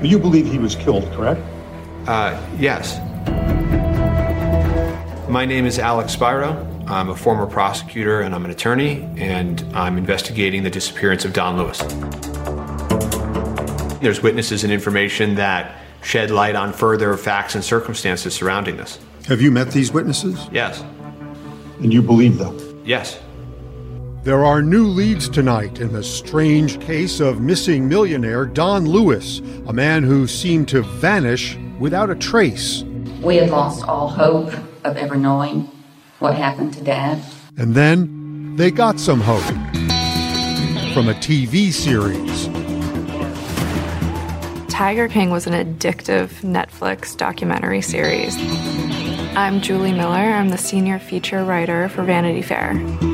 You believe he was killed, correct? Yes. My name is Alex Spiro. I'm a former prosecutor and I'm an attorney, and I'm investigating the disappearance of Don Lewis. There's witnesses and information that shed light on further facts and circumstances surrounding this. Have you met these witnesses? Yes. And you believe them? Yes. There are new leads tonight in the strange case of missing millionaire Don Lewis, a man who seemed to vanish without a trace. We had lost all hope of ever knowing what happened to Dad. And then they got some hope from a TV series. Tiger King was an addictive Netflix documentary series. I'm Julie Miller. I'm the senior feature writer for Vanity Fair.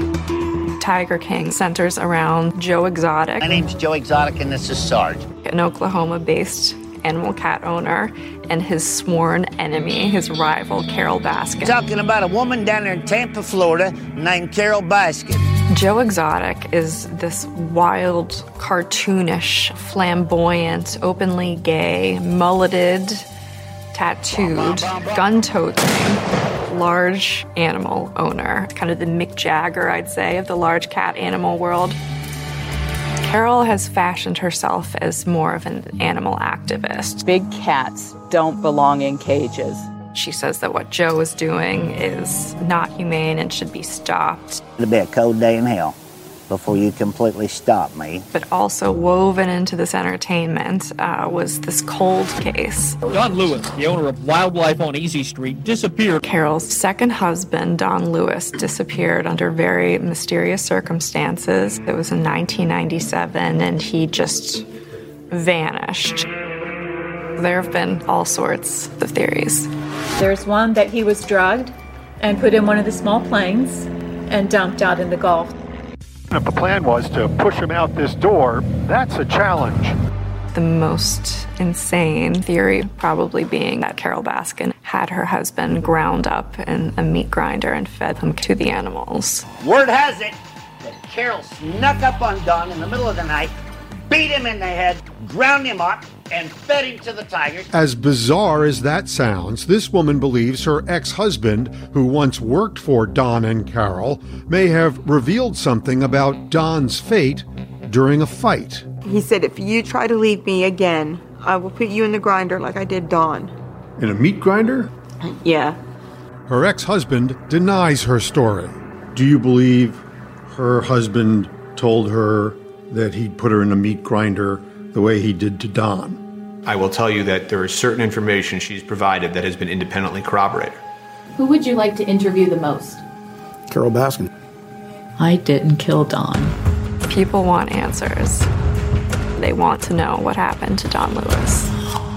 Tiger King centers around Joe Exotic. My name's Joe Exotic, and this is Sarge. An Oklahoma-based animal cat owner and his sworn enemy, his rival, Carole Baskin. Talking about a woman down there in Tampa, Florida, named Carole Baskin. Joe Exotic is this wild, cartoonish, flamboyant, openly gay, mulleted, tattooed, gun-toting, large animal owner. Kind of the Mick Jagger, I'd say, of the large cat animal world. Carole has fashioned herself as more of an animal activist. Big cats don't belong in cages. She says that what Joe is doing is not humane and should be stopped. It'll be a cold day in hell before you completely stop me. But also woven into this entertainment was this cold case. Don Lewis, the owner of Wildlife on Easy Street, disappeared. Carole's second husband, Don Lewis, disappeared under very mysterious circumstances. It was in 1997, and he just vanished. There have been all sorts of theories. There's one that he was drugged and put in one of the small planes and dumped out in the Gulf. If the plan was to push him out this door, that's a challenge. The most insane theory probably being that Carole Baskin had her husband ground up in a meat grinder and fed him to the animals. Word has it that Carole snuck up on Don in the middle of the night, beat him in the head, ground him up, and fed him to the tigers. As bizarre as that sounds, this woman believes her ex-husband, who once worked for Don and Carole, may have revealed something about Don's fate during a fight. He said, if you try to leave me again, I will put you in the grinder like I did Don. In a meat grinder? Yeah. Her ex-husband denies her story. Do you believe her husband told her that he'd put her in a meat grinder the way he did to Don? I will tell you that there is certain information she's provided that has been independently corroborated. Who would you like to interview the most? Carole Baskin. I didn't kill Don. People want answers. They want to know what happened to Don Lewis.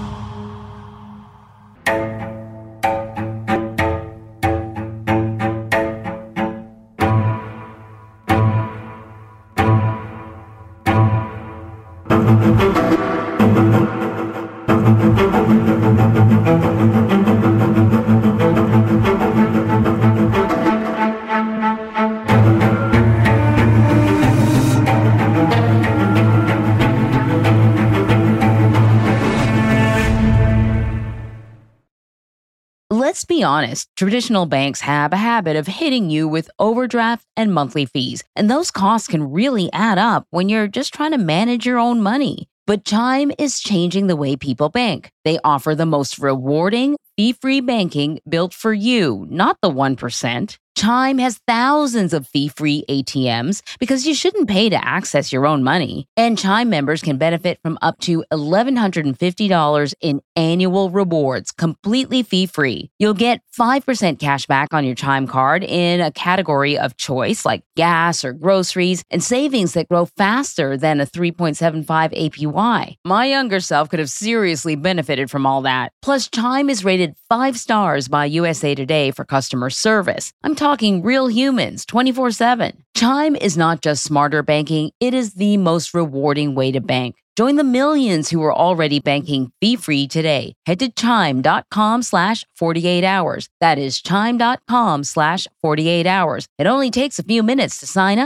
Let's be honest, traditional banks have a habit of hitting you with overdraft and monthly fees, and those costs can really add up when you're just trying to manage your own money. But Chime is changing the way people bank. They offer the most rewarding, fee-free banking built for you, not the 1%. Chime has thousands of fee-free ATMs because you shouldn't pay to access your own money. And Chime members can benefit from up to $1,150 in annual rewards, completely fee-free. You'll get 5% cash back on your Chime card in a category of choice like gas or groceries, and savings that grow faster than a 3.75 APY. My younger self could have seriously benefited from all that. Plus, Chime is rated 5 stars by USA Today for customer service. I'm talking real humans 24/7. Chime is not just smarter banking, it is the most rewarding way to bank. Join the millions who are already banking fee-free today. Head to chime.com/48 hours. That is chime.com/48 hours. It only takes a few minutes to sign up.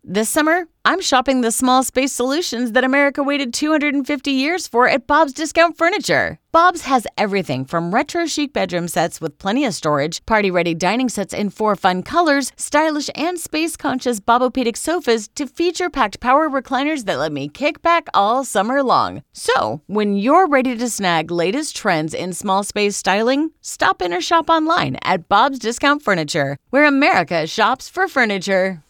This summer, I'm shopping the small space solutions that America waited 250 years for at Bob's Discount Furniture. Bob's has everything from retro chic bedroom sets with plenty of storage, party-ready dining sets in 4 fun colors, stylish and space-conscious Bobopedic sofas to feature-packed power recliners that let me kick back all summer long. So, when you're ready to snag latest trends in small space styling, stop in or shop online at Bob's Discount Furniture, where America shops for furniture.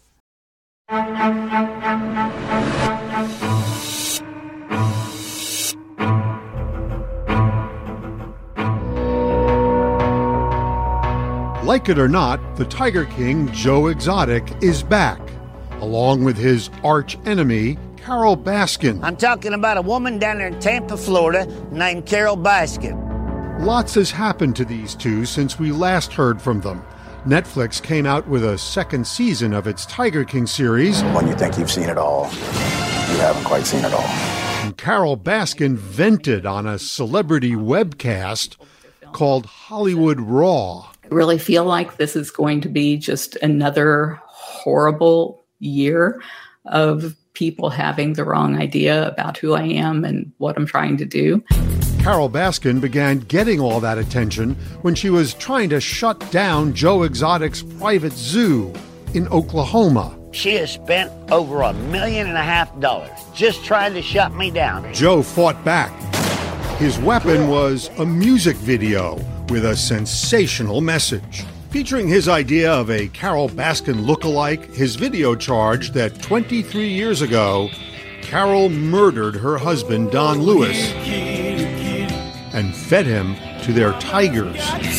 Like it or not, the Tiger King, Joe Exotic, is back, along with his arch enemy, Carole Baskin. I'm talking about a woman down there in Tampa, Florida, named Carole Baskin. Lots has happened to these two since we last heard from them. Netflix came out with a second season of its Tiger King series. When you think you've seen it all, you haven't quite seen it all. And Carole Baskin vented on a celebrity webcast called Hollywood Raw. I really feel like this is going to be just another horrible year of people having the wrong idea about who I am and what I'm trying to do. Carole Baskin began getting all that attention when she was trying to shut down Joe Exotic's private zoo in Oklahoma. She has spent over $1.5 million just trying to shut me down. Joe fought back. His weapon was a music video with a sensational message. Featuring his idea of a Carole Baskin lookalike, his video charged that 23 years ago, Carole murdered her husband, Don Lewis, and fed him to their tigers.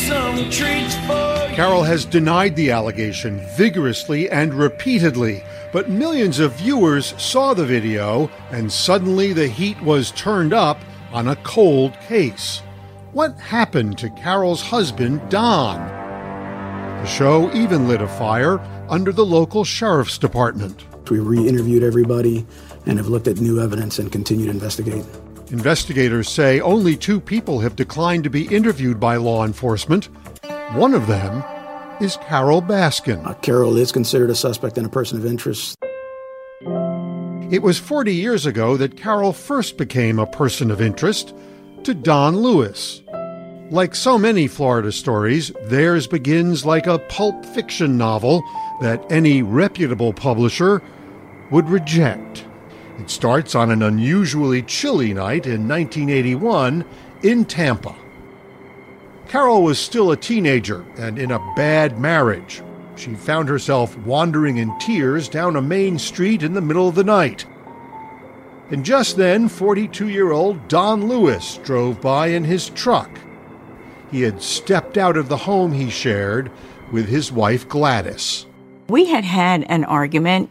Carole has denied the allegation vigorously and repeatedly, but millions of viewers saw the video, and suddenly the heat was turned up on a cold case. What happened to Carole's husband, Don? The show even lit a fire under the local sheriff's department. We re-interviewed everybody and have looked at new evidence and continue to investigate. Investigators say only 2 people have declined to be interviewed by law enforcement. One of them is Carole Baskin. Carole is considered a suspect and a person of interest. It was 40 years ago that Carole first became a person of interest to Don Lewis. Like so many Florida stories, theirs begins like a pulp fiction novel that any reputable publisher would reject. It starts on an unusually chilly night in 1981 in Tampa. Carole was still a teenager and in a bad marriage. She found herself wandering in tears down a main street in the middle of the night. And just then, 42-year-old Don Lewis drove by in his truck. He had stepped out of the home he shared with his wife Gladys. We had had an argument,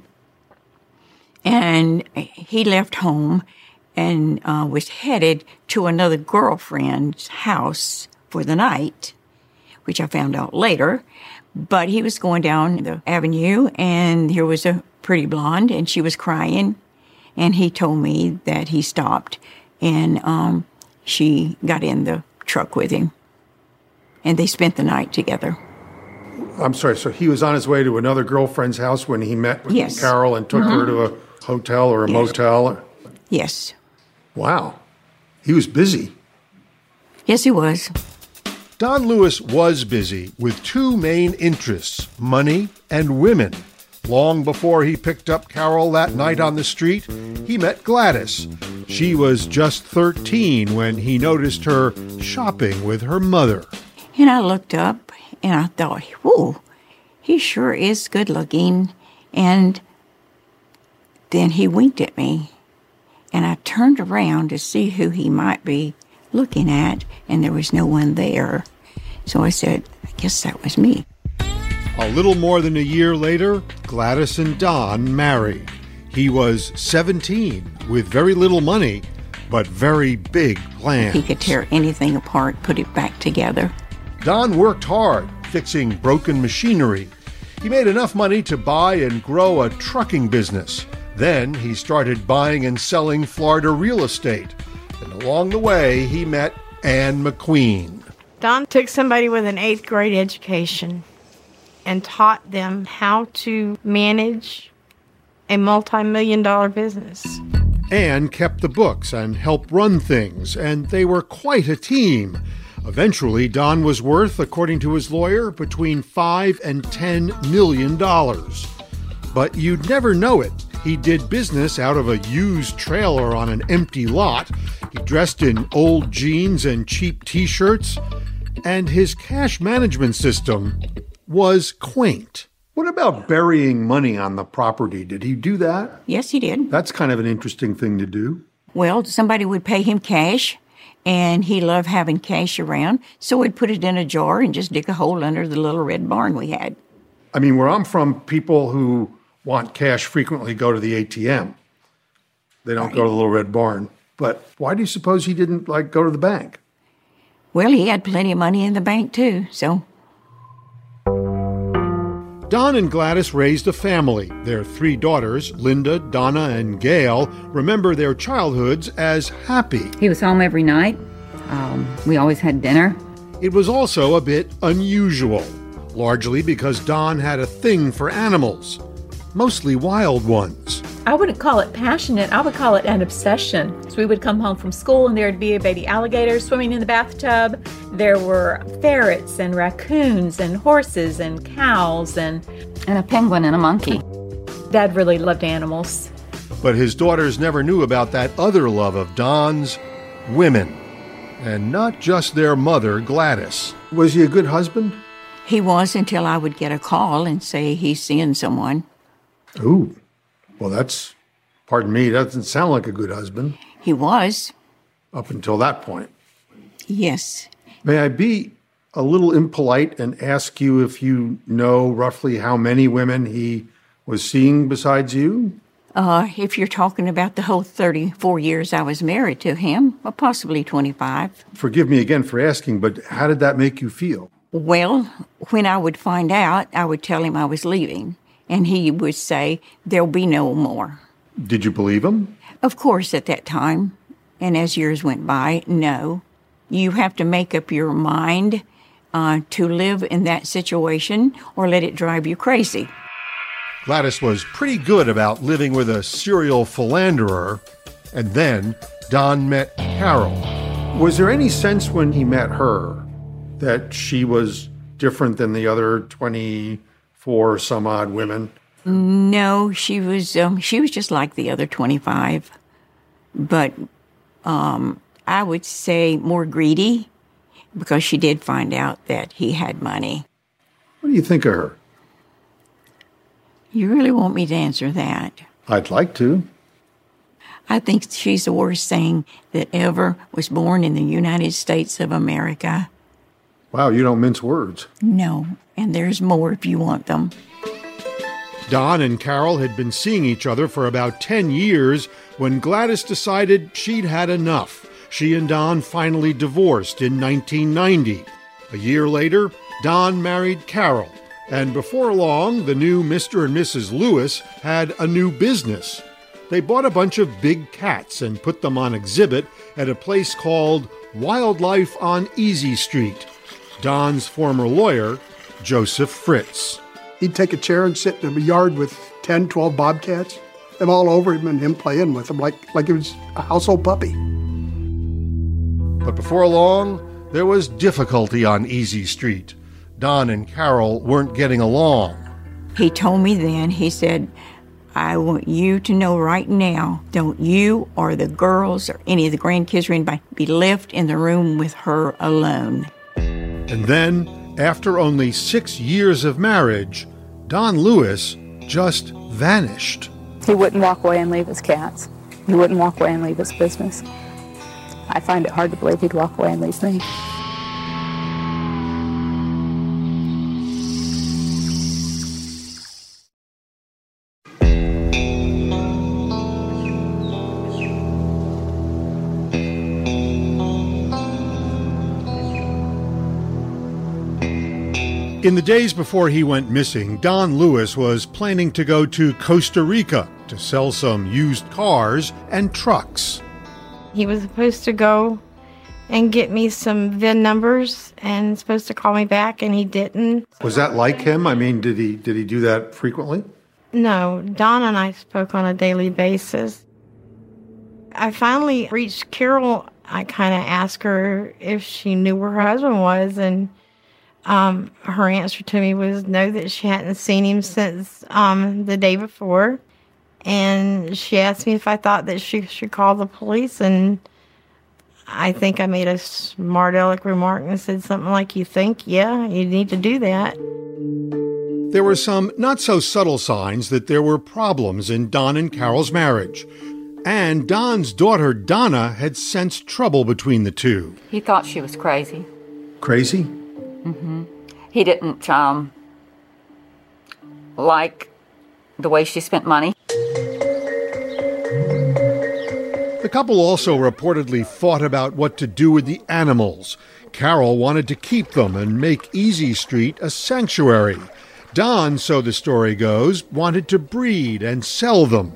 and he left home and was headed to another girlfriend's house for the night, which I found out later. But he was going down the avenue, and here was a pretty blonde, and she was crying. And he told me that he stopped, and she got in the truck with him. And they spent the night together. I'm sorry, so he was on his way to another girlfriend's house when he met with Carole and took her to a hotel or a motel? Yes. Wow. He was busy. Yes, he was. Don Lewis was busy with 2 main interests, money and women. Long before he picked up Carole that night on the street, he met Gladys. She was just 13 when he noticed her shopping with her mother. And I looked up and I thought, whoa, he sure is good looking. And then he winked at me. And I turned around to see who he might be looking at, and there was no one there. So I said, I guess that was me. A little more than a year later, Gladys and Don married. He was 17 with very little money, but very big plans. He could tear anything apart, put it back together. Don worked hard, fixing broken machinery. He made enough money to buy and grow a trucking business. Then he started buying and selling Florida real estate. And along the way, he met Ann McQueen. Don took somebody with an 8th grade education and taught them how to manage a multi-million-dollar business. Anne kept the books and helped run things, and they were quite a team. Eventually, Don was worth, according to his lawyer, between $5 and $10 million. But you'd never know it. He did business out of a used trailer on an empty lot. He dressed in old jeans and cheap T-shirts. And his cash management system was quaint. What about burying money on the property? Did he do that? Yes, he did. That's kind of an interesting thing to do. Well, somebody would pay him cash, and he loved having cash around, so he'd put it in a jar and just dig a hole under the little red barn we had. I mean, where I'm from, people who want cash frequently go to the ATM. They don't go to the little red barn. But why do you suppose he didn't, go to the bank? Well, he had plenty of money in the bank, too, so... Don and Gladys raised a family. Their 3 daughters, Linda, Donna, and Gail, remember their childhoods as happy. He was home every night. We always had dinner. It was also a bit unusual, largely because Don had a thing for animals, mostly wild ones. I wouldn't call it passionate. I would call it an obsession. So we would come home from school and there'd be a baby alligator swimming in the bathtub. There were ferrets and raccoons and horses and cows and a penguin and a monkey. Dad really loved animals. But his daughters never knew about that other love of Don's, women. And not just their mother, Gladys. Was he a good husband? He was until I would get a call and say he's seeing someone. Ooh. Well, pardon me, that doesn't sound like a good husband. He was. Up until that point. Yes. May I be a little impolite and ask you if you know roughly how many women he was seeing besides you? If you're talking about the whole 34 years I was married to him, or possibly 25. Forgive me again for asking, but how did that make you feel? Well, when I would find out, I would tell him I was leaving. And he would say, there'll be no more. Did you believe him? Of course, at that time. And as years went by, no. You have to make up your mind to live in that situation or let it drive you crazy. Gladys was pretty good about living with a serial philanderer. And then Don met Carol. Was there any sense when he met her that she was different than the other 24 some odd women? No, she was just like the other 25. But I would say more greedy because she did find out that he had money. What do you think of her? You really want me to answer that? I'd like to. I think she's the worst thing that ever was born in the United States of America. Wow, you don't mince words. No, and there's more if you want them. Don and Carol had been seeing each other for about 10 years when Gladys decided she'd had enough. She and Don finally divorced in 1990. A year later, Don married Carol, and before long, the new Mr. and Mrs. Lewis had a new business. They bought a bunch of big cats and put them on exhibit at a place called Wildlife on Easy Street. Don's former lawyer, Joseph Fritz. He'd take a chair and sit in a yard with 10, 12 bobcats, them all over him and him playing with them like it was a household puppy. But before long, there was difficulty on Easy Street. Don and Carol weren't getting along. He told me then, he said, I want you to know right now, don't you or the girls or any of the grandkids or anybody be left in the room with her alone. And then, after only 6 years of marriage, Don Lewis just vanished. He wouldn't walk away and leave his cats. He wouldn't walk away and leave his business. I find it hard to believe he'd walk away and leave me. In the days before he went missing, Don Lewis was planning to go to Costa Rica to sell some used cars and trucks. He was supposed to go and get me some VIN numbers and supposed to call me back, and he didn't. Was that like him? I mean, did he do that frequently? No, Don and I spoke on a daily basis. I finally reached Carol. I kind of asked her if she knew where her husband was, and her answer to me was no, that she hadn't seen him since the day before. And she asked me if I thought that she should call the police, and I think I made a smart aleck remark and said something like, you think? Yeah, you need to do that. There were some not-so-subtle signs that there were problems in Don and Carol's marriage. And Don's daughter, Donna, had sensed trouble between the two. He thought she was crazy. Crazy? Mm-hmm. He didn't like the way she spent money. The couple also reportedly fought about what to do with the animals. Carol wanted to keep them and make Easy Street a sanctuary. Don, so the story goes, wanted to breed and sell them.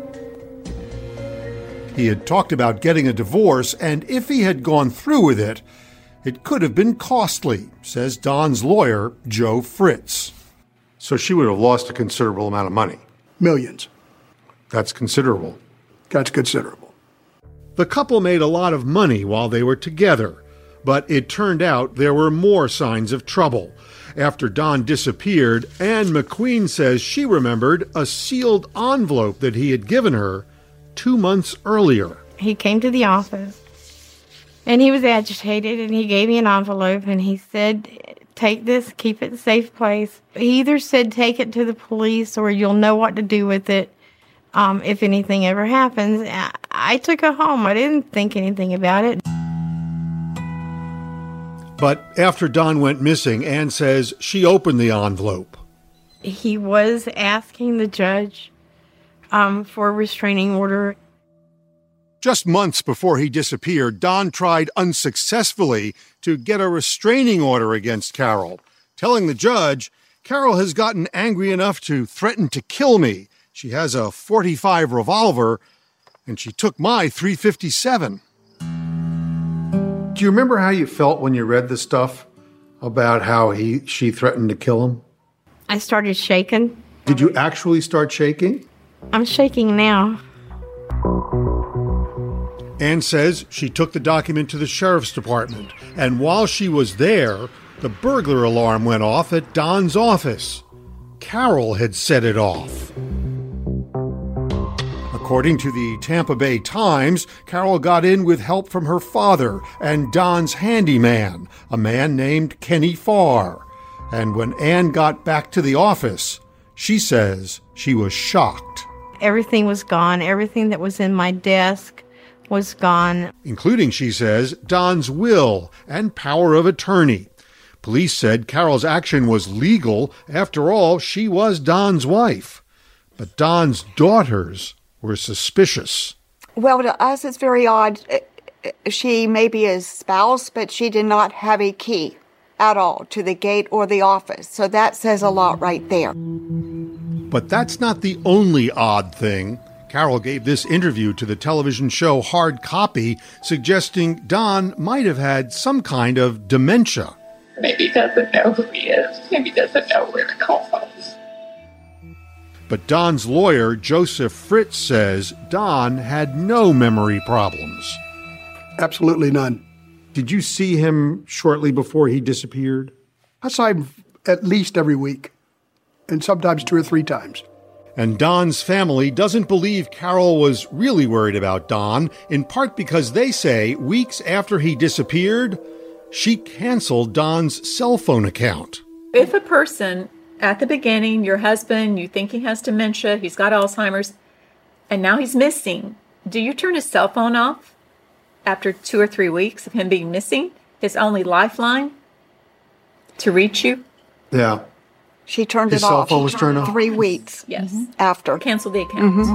He had talked about getting a divorce, and if he had gone through with it, it could have been costly, says Don's lawyer, Joe Fritz. So she would have lost a considerable amount of money. Millions. That's considerable. That's considerable. The couple made a lot of money while they were together, but it turned out there were more signs of trouble. After Don disappeared, Ann McQueen says she remembered a sealed envelope that he had given her 2 months earlier. He came to the office, and he was agitated, and he gave me an envelope, and he said, take this, keep it in a safe place. He either said, take it to the police, or you'll know what to do with it if anything ever happens. I took it home. I didn't think anything about it. But after Don went missing, Ann says she opened the envelope. He was asking the judge for a restraining order. Just months before he disappeared, Don tried unsuccessfully to get a restraining order against Carol, telling the judge, Carol has gotten angry enough to threaten to kill me. She has a .45 revolver, and she took my .357. Do you remember how you felt when you read the stuff about how she threatened to kill him? I started shaking. Did you actually start shaking? I'm shaking now. Ann says she took the document to the sheriff's department, and while she was there, the burglar alarm went off at Don's office. Carol had set it off. According to the Tampa Bay Times, Carol got in with help from her father and Don's handyman, a man named Kenny Farr. And when Ann got back to the office, she says she was shocked. Everything was gone. Everything that was in my desk was gone. Including, she says, Don's will and power of attorney. Police said Carol's action was legal. After all, she was Don's wife. But Don's daughters were suspicious. Well, to us, it's very odd. She may be his spouse, but she did not have a key at all to the gate or the office. So that says a lot right there. But that's not the only odd thing. Carol gave this interview to the television show Hard Copy, suggesting Don might have had some kind of dementia. Maybe doesn't know who he is. Maybe doesn't know where to call us. But Don's lawyer, Joseph Fritz, says Don had no memory problems. Absolutely none. Did you see him shortly before he disappeared? I saw him at least every week, and sometimes 2 or 3 times. And Don's family doesn't believe Carol was really worried about Don, in part because they say weeks after he disappeared, she canceled Don's cell phone account. If a person, at the beginning, your husband, you think he has dementia, he's got Alzheimer's, and now he's missing, do you turn his cell phone off after 2 or 3 weeks of him being missing? His only lifeline to reach you? Yeah. She turned His it cell off. phone was turned off? 3 weeks. Yes. After. Cancel the account.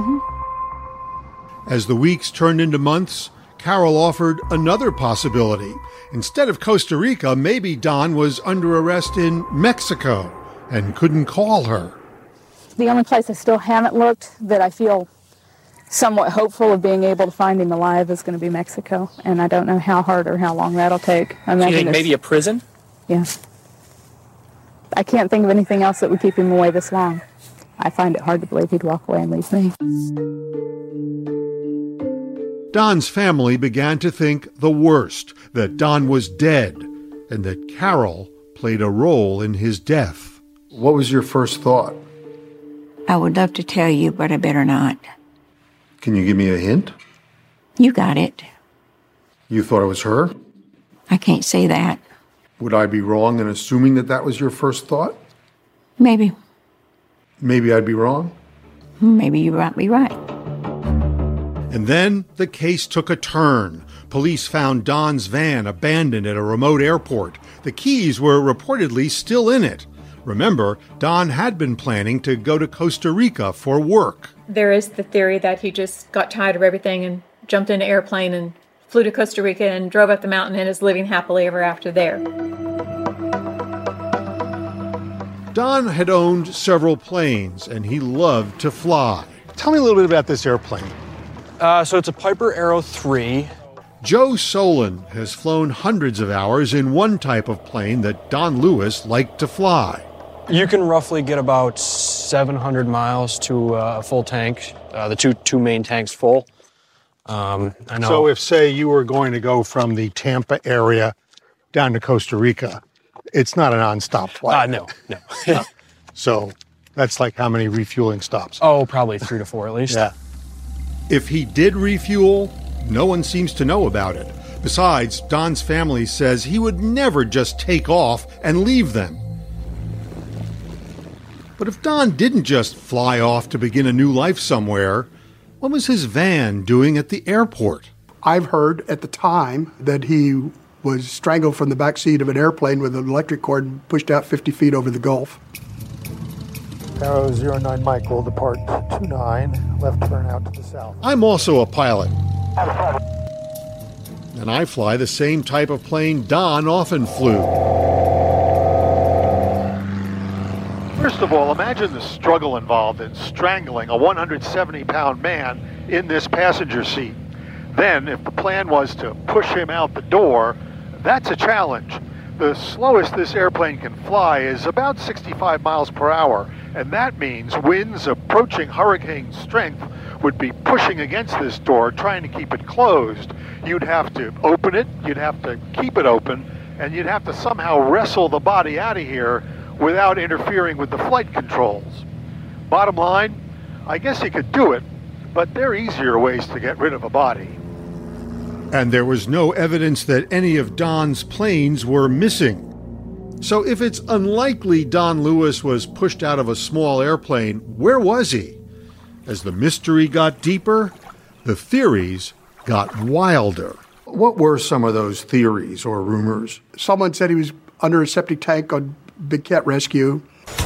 As the weeks turned into months, Carol offered another possibility. Instead of Costa Rica, maybe Don was under arrest in Mexico and couldn't call her. The only place I still haven't looked that I feel somewhat hopeful of being able to find him alive is going to be Mexico. And I don't know how hard or how long that'll take. So you think maybe a prison? Yeah. I can't think of anything else that would keep him away this long. I find it hard to believe he'd walk away and leave me. Don's family began to think the worst, that Don was dead, and that Carol played a role in his death. What was your first thought? I would love to tell you, but I better not. Can you give me a hint? You got it. You thought it was her? I can't say that. Would I be wrong in assuming that that was your first thought? Maybe. Maybe I'd be wrong? Maybe you might be right. And then the case took a turn. Police found Don's van abandoned at a remote airport. The keys were reportedly still in it. Remember, Don had been planning to go to Costa Rica for work. There is the theory that he just got tired of everything and jumped in an airplane and flew to Costa Rica and drove up the mountain and is living happily ever after there. Don had owned several planes, and he loved to fly. Tell me a little bit about this airplane. So it's a Piper Arrow 3. Joe Solon has flown hundreds of hours in one type of plane that Don Lewis liked to fly. You can roughly get about 700 miles to a full tank, the two main tanks full. I know. So if, say, you were going to go from the Tampa area down to Costa Rica, it's not a nonstop flight. No. So that's like how many refueling stops? Oh, probably 3 to 4 at least. Yeah. If he did refuel, no one seems to know about it. Besides, Don's family says he would never just take off and leave them. But if Don didn't just fly off to begin a new life somewhere, what was his van doing at the airport? I've heard at the time that he was strangled from the back seat of an airplane with an electric cord and pushed out 50 feet over the Gulf. Arrow 09 Mike will depart 29, left turn out to the south. I'm also a pilot. And I fly the same type of plane Don often flew. First of all, imagine the struggle involved in strangling a 170-pound man in this passenger seat. Then, if the plan was to push him out the door, that's a challenge. The slowest this airplane can fly is about 65 miles per hour, and that means winds approaching hurricane strength would be pushing against this door, trying to keep it closed. You'd have to open it, you'd have to keep it open, and you'd have to somehow wrestle the body out of here without interfering with the flight controls. Bottom line, I guess you could do it, but there are easier ways to get rid of a body. And there was no evidence that any of Don's planes were missing. So if it's unlikely Don Lewis was pushed out of a small airplane, where was he? As the mystery got deeper, the theories got wilder. What were some of those theories or rumors? Someone said he was under a septic tank on Big Cat Rescue.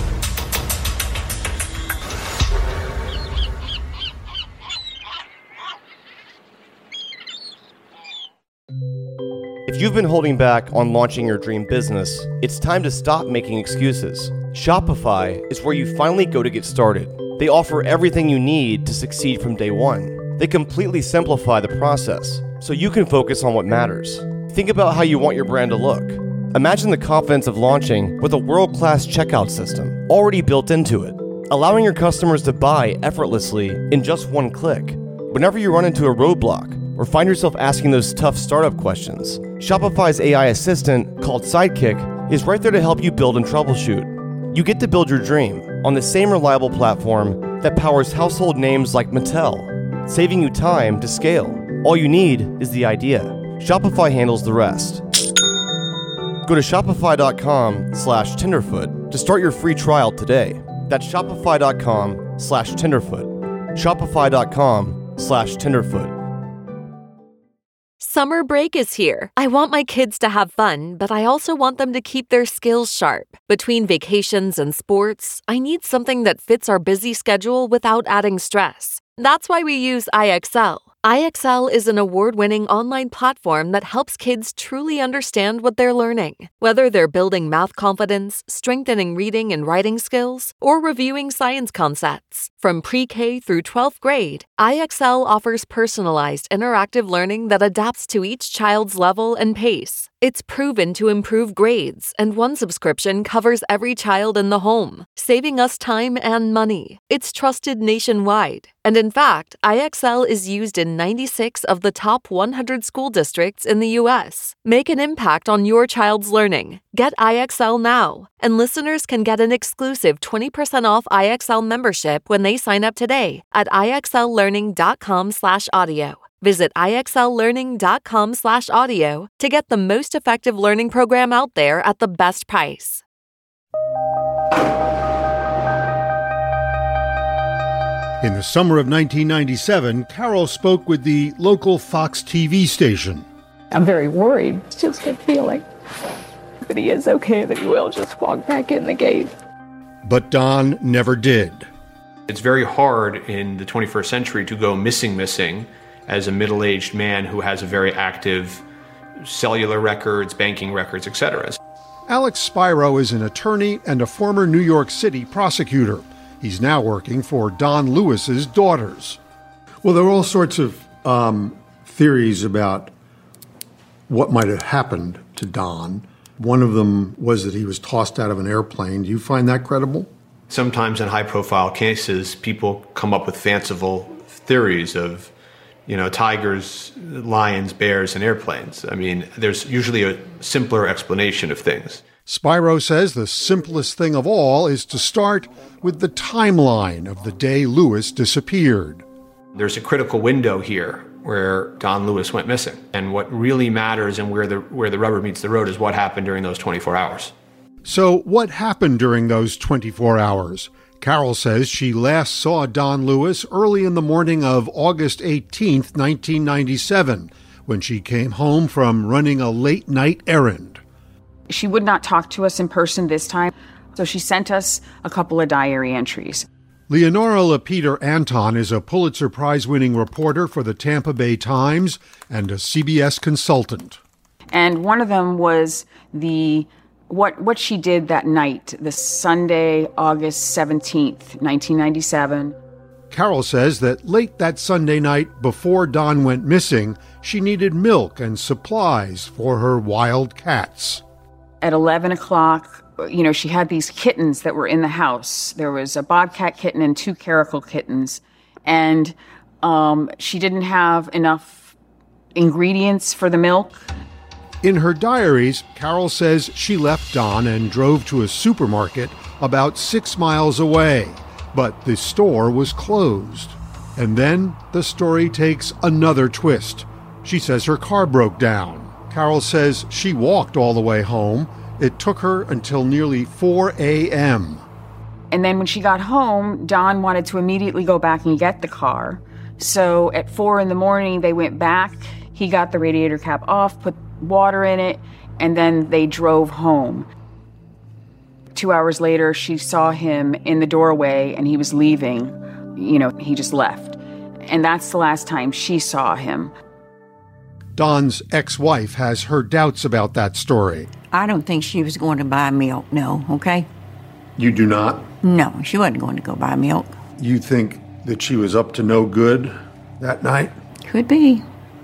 If you've been holding back on launching your dream business, it's time to stop making excuses. Shopify is where you finally go to get started. They offer everything you need to succeed from day one. They completely simplify the process, so you can focus on what matters. Think about how you want your brand to look. Imagine the confidence of launching with a world-class checkout system already built into it, allowing your customers to buy effortlessly in just one click. Whenever you run into a roadblock or find yourself asking those tough startup questions, Shopify's AI assistant, called Sidekick, is right there to help you build and troubleshoot. You get to build your dream on the same reliable platform that powers household names like Mattel, saving you time to scale. All you need is the idea. Shopify handles the rest. Go to shopify.com/tenderfoot to start your free trial today. That's shopify.com/tenderfoot. Shopify.com/tenderfoot. Summer break is here. I want my kids to have fun, but I also want them to keep their skills sharp. Between vacations and sports, I need something that fits our busy schedule without adding stress. That's why we use IXL. IXL is an award-winning online platform that helps kids truly understand what they're learning. Whether they're building math confidence, strengthening reading and writing skills, or reviewing science concepts. From pre-K through 12th grade, IXL offers personalized interactive learning that adapts to each child's level and pace. It's proven to improve grades, and one subscription covers every child in the home, saving us time and money. It's trusted nationwide. And in fact, IXL is used in 96 of the top 100 school districts in the U.S. Make an impact on your child's learning. Get IXL now, and listeners can get an exclusive 20% off IXL membership when they sign up today at IXLlearning.com/audio. Visit IXLlearning.com/audio to get the most effective learning program out there at the best price. In the summer of 1997, Carol spoke with the local Fox TV station. I'm very worried. It's just a feeling that he is okay, that he will just walk back in the gate. But Don never did. It's very hard in the 21st century to go missing as a middle-aged man who has a very active cellular records, banking records, etc. Alex Spiro is an attorney and a former New York City prosecutor. He's now working for Don Lewis's daughters. Well, there are all sorts of theories about what might have happened to Don. One of them was that he was tossed out of an airplane. Do you find that credible? Sometimes in high-profile cases, people come up with fanciful theories of, tigers, lions, bears, and airplanes. I mean, there's usually a simpler explanation of things. Spiro says the simplest thing of all is to start with the timeline of the day Lewis disappeared. There's a critical window here where Don Lewis went missing. And what really matters and where the rubber meets the road is what happened during those 24 hours. So what happened during those 24 hours? Carol says she last saw Don Lewis early in the morning of August 18th, 1997, when she came home from running a late-night errand. She would not talk to us in person this time, so she sent us a couple of diary entries. Leonora Lapeter Anton is a Pulitzer Prize-winning reporter for the Tampa Bay Times and a CBS consultant. And one of them was what she did that night, the Sunday, August 17th, 1997. Carol says that late that Sunday night, before Don went missing, she needed milk and supplies for her wild cats. At 11 o'clock, she had these kittens that were in the house. There was a bobcat kitten and 2 caracal kittens. And she didn't have enough ingredients for the milk. In her diaries, Carol says she left Don and drove to a supermarket about 6 miles away, but the store was closed. And then the story takes another twist. She says her car broke down. Carol says she walked all the way home. It took her until nearly 4 a.m. And then when she got home, Don wanted to immediately go back and get the car. So at 4 in the morning, they went back. He got the radiator cap off, put water in it, and then they drove home. 2 hours later, she saw him in the doorway and he was leaving. He just left. And that's the last time she saw him. Don's ex-wife has her doubts about that story. I don't think she was going to buy milk, no, okay? You do not? No, she wasn't going to go buy milk. You think that she was up to no good that night? Could be.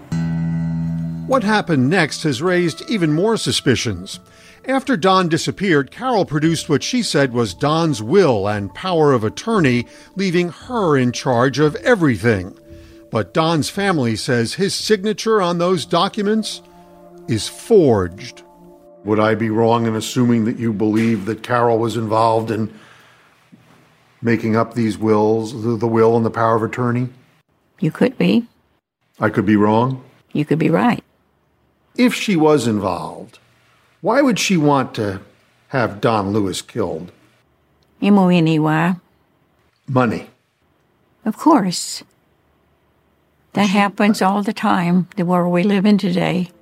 What happened next has raised even more suspicions. After Don disappeared, Carol produced what she said was Don's will and power of attorney, leaving her in charge of everything. But Don's family says his signature on those documents is forged. Would I be wrong in assuming that you believe that Carol was involved in making up these wills, the will and the power of attorney? You could be. I could be wrong? You could be right. If she was involved, why would she want to have Don Lewis killed? M-O-N-E-Y. Money. Of course. That happens all the time, the world we live in today.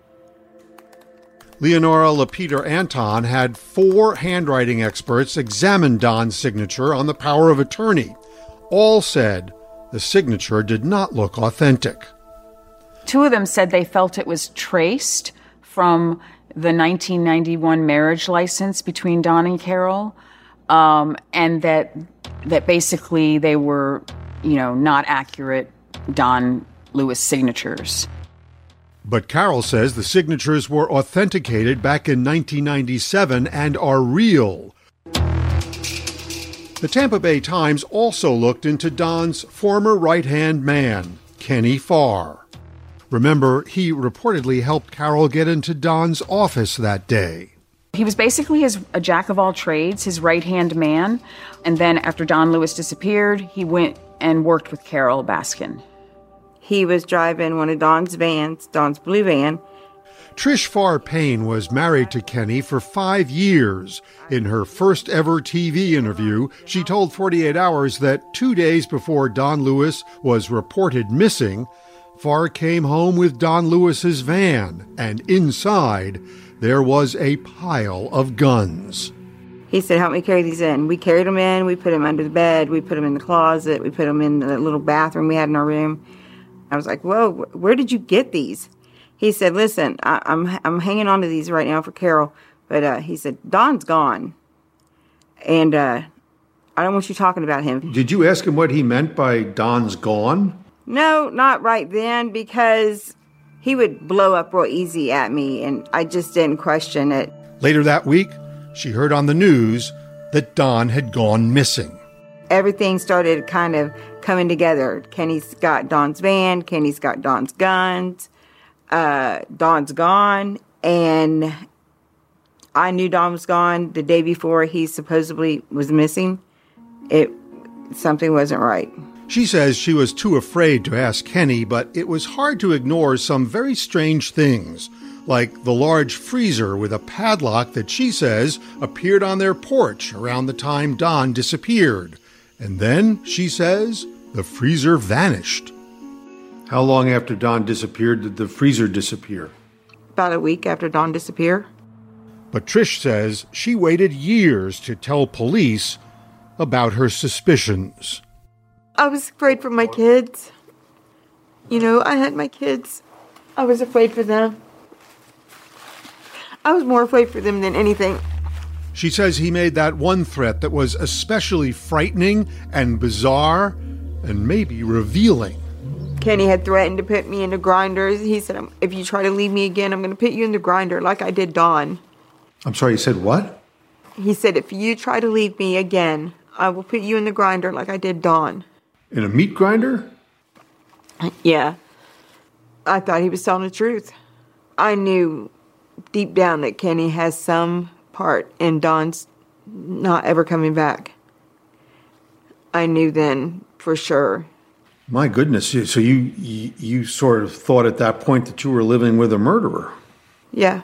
Leonora Lapeter Anton had 4 handwriting experts examine Don's signature on the power of attorney. All said the signature did not look authentic. 2 of them said they felt it was traced from the 1991 marriage license between Don and Carol, and that basically they were, not accurate Don Lewis signatures. But Carol says the signatures were authenticated back in 1997 and are real. The Tampa Bay Times also looked into Don's former right-hand man, Kenny Farr. Remember, he reportedly helped Carol get into Don's office that day. He was basically a jack of all trades, his right-hand man. And then after Don Lewis disappeared, he went and worked with Carol Baskin. He was driving one of Don's vans, Don's blue van. Trish Farr Payne was married to Kenny for 5 years. In her first ever TV interview, she told 48 Hours that 2 days before Don Lewis was reported missing, Farr came home with Don Lewis's van, and inside there was a pile of guns. He said, help me carry these in. We carried them in, we put them under the bed, we put them in the closet, we put them in the little bathroom we had in our room. I was like, whoa, where did you get these? He said, listen, I'm hanging on to these right now for Carol, but he said, Don's gone, and I don't want you talking about him. Did you ask him what he meant by Don's gone? No, not right then, because he would blow up real easy at me, and I just didn't question it. Later that week, she heard on the news that Don had gone missing. Everything started kind of coming together. Kenny's got Don's van, Kenny's got Don's guns, Don's gone, and I knew Don was gone the day before he supposedly was missing. Something wasn't right. She says she was too afraid to ask Kenny, but it was hard to ignore some very strange things, like the large freezer with a padlock that she says appeared on their porch around the time Don disappeared. And then, she says, the freezer vanished. How long after Don disappeared did the freezer disappear? About a week after Don disappeared. But Trish says she waited years to tell police about her suspicions. I was afraid for my kids. You know, I had my kids. I was afraid for them. I was more afraid for them than anything. She says he made that one threat that was especially frightening and bizarre and maybe revealing. Kenny had threatened to put me in the grinders. He said, if you try to leave me again, I'm going to put you in the grinder like I did Don. I'm sorry, you said what? He said, if you try to leave me again, I will put you in the grinder like I did Don. In a meat grinder? Yeah. I thought he was telling the truth. I knew deep down that Kenny has some part in Don's not ever coming back. I knew then for sure. My goodness, so you sort of thought at that point that you were living with a murderer? Yeah.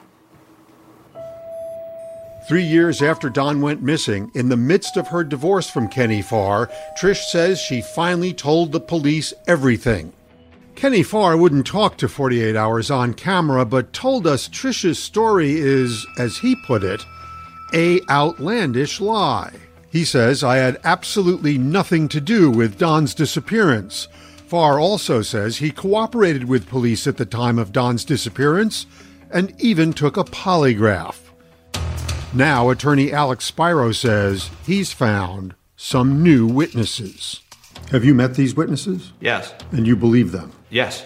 3 years after Don went missing, in the midst of her divorce from Kenny Farr, Trish says she finally told the police everything. Kenny Farr wouldn't talk to 48 Hours on camera, but told us Trish's story is, as he put it, a outlandish lie. He says, I had absolutely nothing to do with Don's disappearance. Farr also says he cooperated with police at the time of Don's disappearance and even took a polygraph. Now, attorney Alex Spiro says he's found some new witnesses. Have you met these witnesses? Yes. And you believe them? Yes.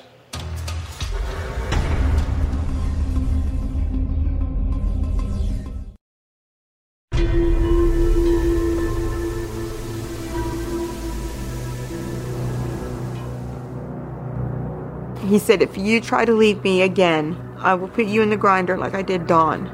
He said, if you try to leave me again, I will put you in the grinder like I did Don.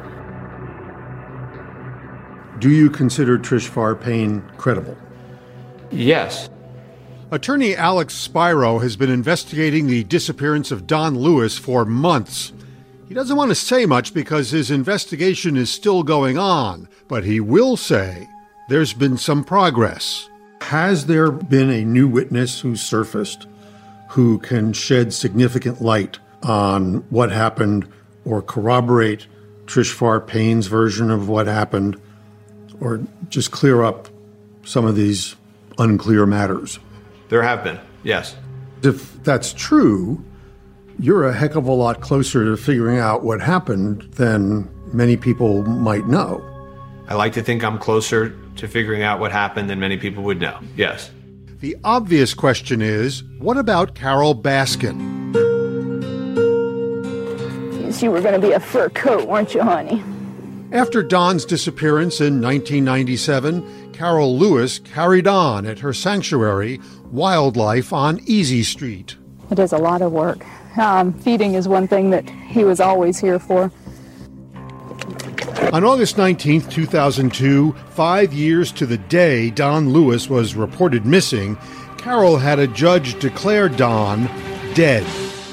Do you consider Trish Farr Payne credible? Yes. Attorney Alex Spiro has been investigating the disappearance of Don Lewis for months. He doesn't want to say much because his investigation is still going on, but he will say there's been some progress. Has there been a new witness who surfaced who can shed significant light on what happened or corroborate Trish Farr Payne's version of what happened or just clear up some of these unclear matters? There have been, yes. If that's true, you're a heck of a lot closer to figuring out what happened than many people might know. I like to think I'm closer to figuring out what happened than many people would know, yes. The obvious question is, what about Carol Baskin? promised you were going to be a fur coat, weren't you, honey? After Don's disappearance in 1997, Carol Lewis carried on at her sanctuary, Wildlife on Easy Street. It is a lot of work. Feeding is one thing that he was always here for. On August 19, 2002, 5 years to the day Don Lewis was reported missing, Carol had a judge declare Don dead.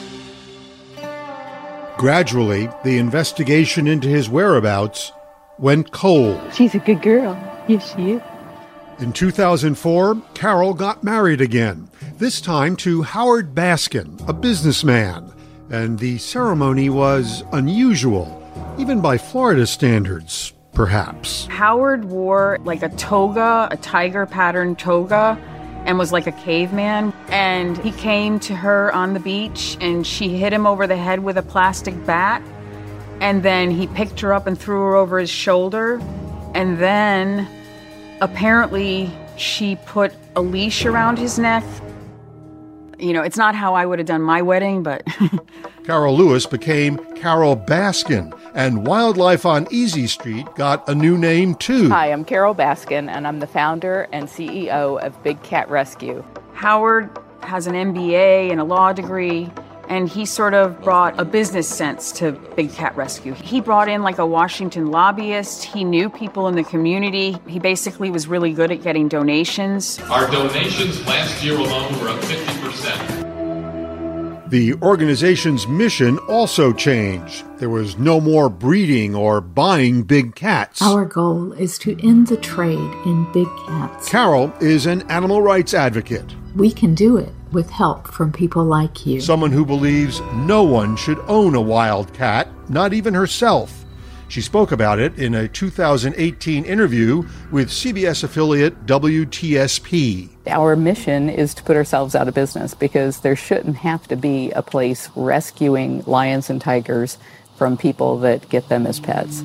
Gradually, the investigation into his whereabouts went cold. She's a good girl. Yes, she is. In 2004, Carol got married again, this time to Howard Baskin, a businessman, and the ceremony was unusual, even by Florida standards, perhaps. Howard wore like a toga, a tiger pattern toga, and was like a caveman. And he came to her on the beach and she hit him over the head with a plastic bat. And then he picked her up and threw her over his shoulder. And then apparently she put a leash around his neck. You know, it's not how I would have done my wedding, but... Carol Lewis became Carol Baskin, and Wildlife on Easy Street got a new name, too. Hi, I'm Carol Baskin, and I'm the founder and CEO of Big Cat Rescue. Howard has an MBA and a law degree, and he sort of brought a business sense to Big Cat Rescue. He brought in like a Washington lobbyist. He knew people in the community. He basically was really good at getting donations. Our donations last year alone were up 50%. The organization's mission also changed. There was no more breeding or buying big cats. Our goal is to end the trade in big cats. Carol is an animal rights advocate. We can do it with help from people like you. Someone who believes no one should own a wild cat, not even herself. She spoke about it in a 2018 interview with CBS affiliate WTSP. Our mission is to put ourselves out of business because there shouldn't have to be a place rescuing lions and tigers from people that get them as pets.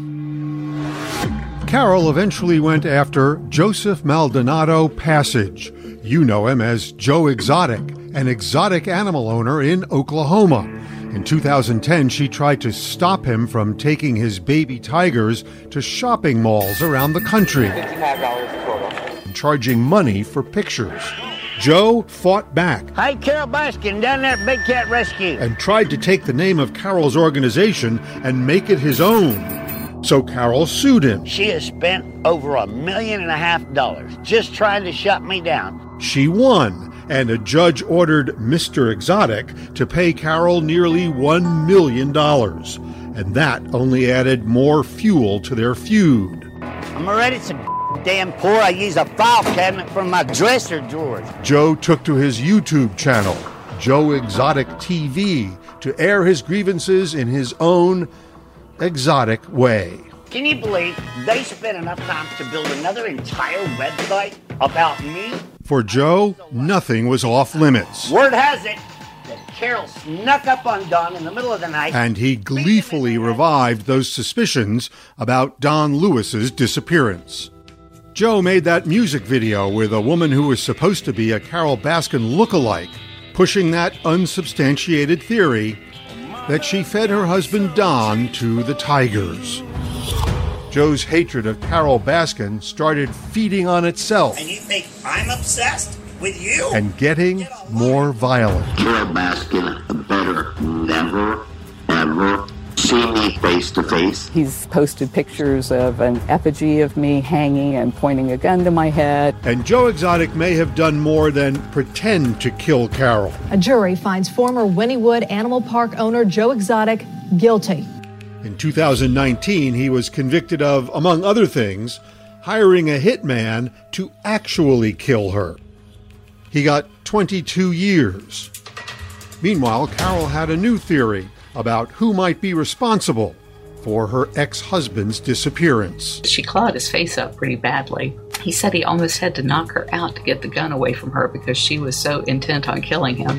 Carol eventually went after Joseph Maldonado Passage. You know him as Joe Exotic, an exotic animal owner in Oklahoma. In 2010, she tried to stop him from taking his baby tigers to shopping malls around the country, charging money for pictures. Joe fought back. Hi, Carol Baskin, down there at Big Cat Rescue. And tried to take the name of Carol's organization and make it his own. So Carol sued him. She has spent over $1.5 million just trying to shut me down. She won, and a judge ordered Mr. Exotic to pay Carol nearly $1 million. And that only added more fuel to their feud. I'm already so damn poor I use a file cabinet from my dresser drawers. Joe took to his YouTube channel, Joe Exotic TV, to air his grievances in his own exotic way. Can you believe they spent enough time to build another entire website about me? For Joe, nothing was off limits. Word has it that Carol snuck up on Don in the middle of the night. And he gleefully revived those suspicions about Don Lewis's disappearance. Joe made that music video with a woman who was supposed to be a Carol Baskin lookalike, pushing that unsubstantiated theory that she fed her husband Don to the tigers. Joe's hatred of Carol Baskin started feeding on itself. And you think I'm obsessed with you? And getting more violent. Carol Baskin better never, ever see me face to face. He's posted pictures of an effigy of me hanging and pointing a gun to my head. And Joe Exotic may have done more than pretend to kill Carol. A jury finds former Wynnewood Animal Park owner Joe Exotic guilty. In 2019, he was convicted of, among other things, hiring a hitman to actually kill her. He got 22 years. Meanwhile, Carol had a new theory about who might be responsible for her ex-husband's disappearance. She clawed his face up pretty badly. He said he almost had to knock her out to get the gun away from her because she was so intent on killing him.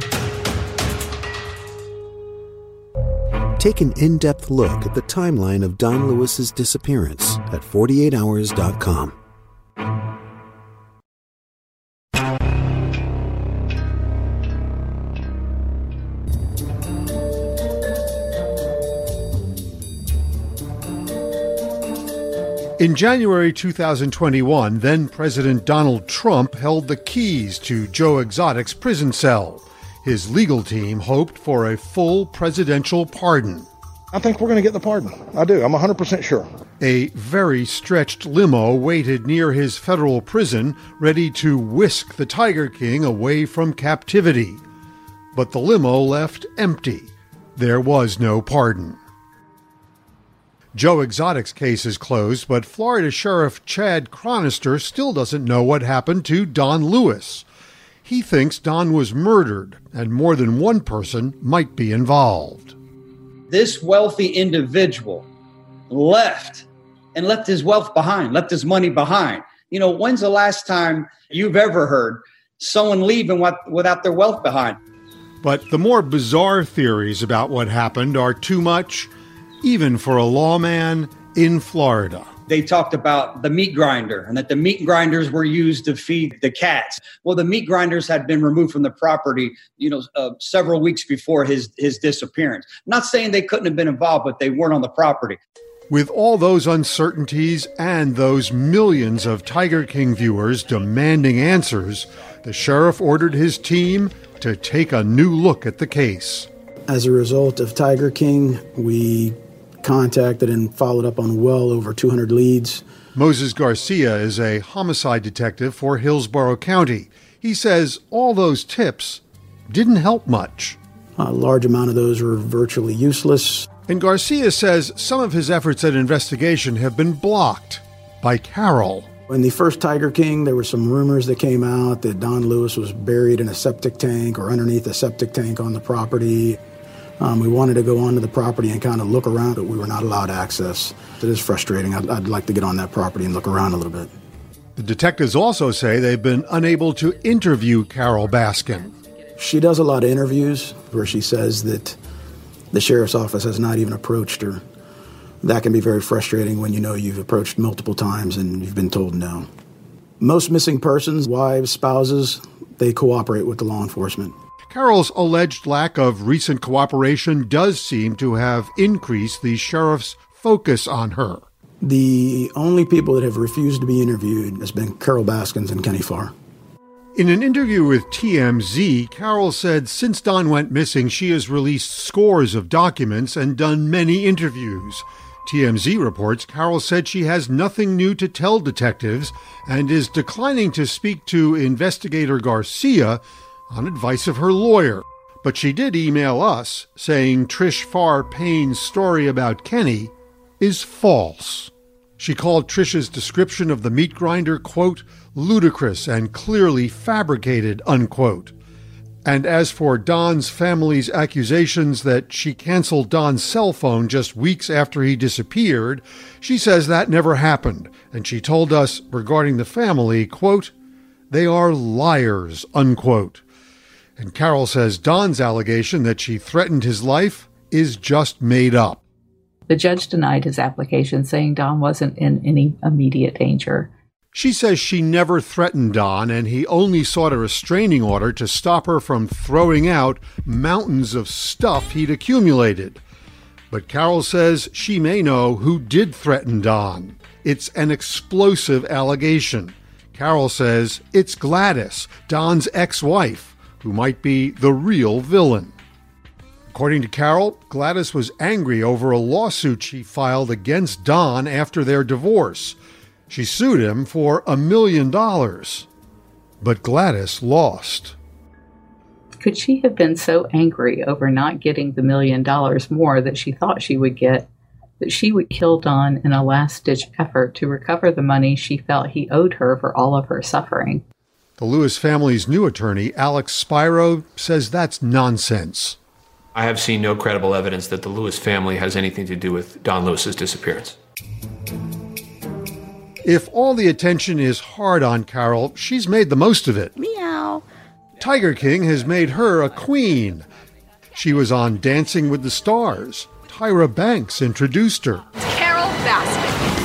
Take an in-depth look at the timeline of Don Lewis's disappearance at 48hours.com. In January 2021, then-President Donald Trump held the keys to Joe Exotic's prison cell. His legal team hoped for a full presidential pardon. I think we're going to get the pardon. I do. I'm 100% sure. A very stretched limo waited near his federal prison, ready to whisk the Tiger King away from captivity. But the limo left empty. There was no pardon. Joe Exotic's case is closed, but Florida Sheriff Chad Chronister still doesn't know what happened to Don Lewis. He thinks Don was murdered, and more than one person might be involved. This wealthy individual left his wealth behind, left his money behind. You know, when's the last time you've ever heard someone leaving without their wealth behind? But the more bizarre theories about what happened are too much, even for a lawman in Florida. They talked about the meat grinder and that the meat grinders were used to feed the cats. Well, the meat grinders had been removed from the property, several weeks before his disappearance. I'm not saying they couldn't have been involved, but they weren't on the property. With all those uncertainties and those millions of Tiger King viewers demanding answers, the sheriff ordered his team to take a new look at the case. As a result of Tiger King, we contacted and followed up on well over 200 leads. Moses Garcia is a homicide detective for Hillsborough County. He says all those tips didn't help much. A large amount of those were virtually useless. And Garcia says some of his efforts at investigation have been blocked by Carol. In the first Tiger King, there were some rumors that came out that Don Lewis was buried in a septic tank or underneath a septic tank on the property. We wanted to go onto the property and kind of look around, but we were not allowed access. It is frustrating. I'd like to get on that property and look around a little bit. The detectives also say they've been unable to interview Carol Baskin. She does a lot of interviews where she says that the sheriff's office has not even approached her. That can be very frustrating when you know you've approached multiple times and you've been told no. Most missing persons, wives, spouses, they cooperate with the law enforcement. Carol's alleged lack of recent cooperation does seem to have increased the sheriff's focus on her. The only people that have refused to be interviewed has been Carol Baskins and Kenny Farr. In an interview with TMZ, Carol said since Don went missing, she has released scores of documents and done many interviews. TMZ reports Carol said she has nothing new to tell detectives and is declining to speak to investigator Garcia on advice of her lawyer. But she did email us saying Trish Farr Payne's story about Kenny is false. She called Trish's description of the meat grinder, quote, ludicrous and clearly fabricated, unquote. And as for Don's family's accusations that she canceled Don's cell phone just weeks after he disappeared, she says that never happened. And she told us regarding the family, quote, they are liars, unquote. And Carol says Don's allegation that she threatened his life is just made up. The judge denied his application, saying Don wasn't in any immediate danger. She says she never threatened Don, and he only sought a restraining order to stop her from throwing out mountains of stuff he'd accumulated. But Carol says she may know who did threaten Don. It's an explosive allegation. Carol says it's Gladys, Don's ex-wife, who might be the real villain. According to Carol, Gladys was angry over a lawsuit she filed against Don after their divorce. She sued him for $1 million, but Gladys lost. Could she have been so angry over not getting the $1 million more that she thought she would get, that she would kill Don in a last-ditch effort to recover the money she felt he owed her for all of her suffering? The Lewis family's new attorney, Alex Spiro, says that's nonsense. I have seen no credible evidence that the Lewis family has anything to do with Don Lewis's disappearance. If all the attention is hard on Carol, she's made the most of it. Meow. Tiger King has made her a queen. She was on Dancing with the Stars. Tyra Banks introduced her. Carol Baskin.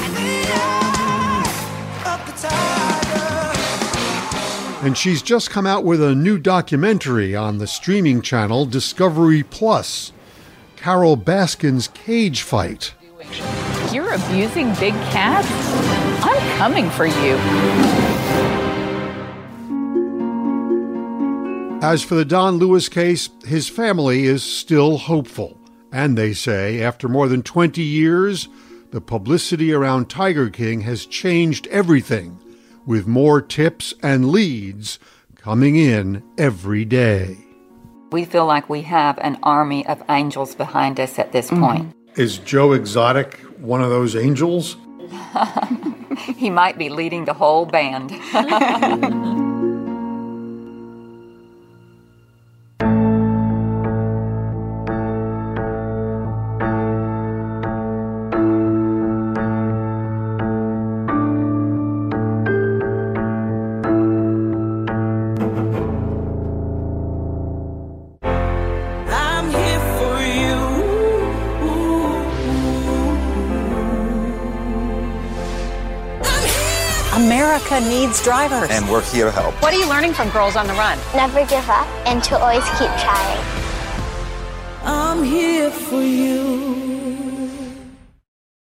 And she's just come out with a new documentary on the streaming channel Discovery Plus, Carol Baskin's Cage Fight. you're abusing big cats, I'm coming for you. As for the Don Lewis case, his family is still hopeful. And they say, after more than 20 years, the publicity around Tiger King has changed everything, with more tips and leads coming in every day. We feel like we have an army of angels behind us at this point. Is Joe Exotic one of those angels? He might be leading the whole band. America needs drivers. And we're here to help. What are you learning from Girls on the Run? Never give up and to always keep trying. I'm here for you.